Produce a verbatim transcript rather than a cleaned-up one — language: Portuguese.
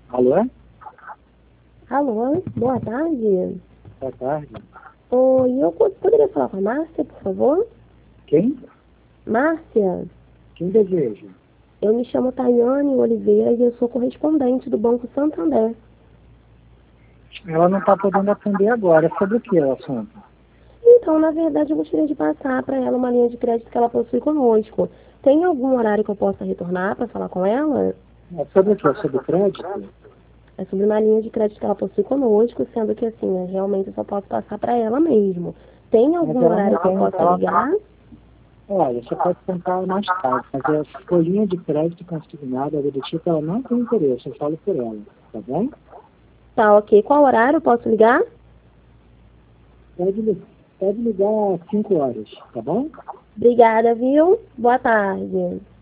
Alô? Alô, boa tarde. Boa tarde. Oi, eu po- poderia falar com a Márcia, por favor? Quem? Márcia, Quem deseja? eu me chamo Tayane Oliveira e eu sou correspondente do Banco Santander. Ela não está podendo atender agora. Sobre o que é o assunto? Então, na verdade, eu gostaria de passar para ela uma linha de crédito que ela possui conosco. Tem algum horário que eu possa retornar para falar com ela? É sobre o que? É sobre crédito? É sobre uma linha de crédito que ela possui conosco, sendo que, assim, eu realmente eu só posso passar para ela mesmo. Tem Mas algum ela não horário que eu tem. possa Ela... ligar? Olha, você pode tentar mais tarde, mas a folhinha de crédito consignada, algo do tipo, ela não tem interesse. Eu falo por ela. Tá bom? Tá, ok. Qual horário eu posso ligar? Pode, li- pode ligar às cinco horas. Tá bom? Obrigada, viu? Boa tarde.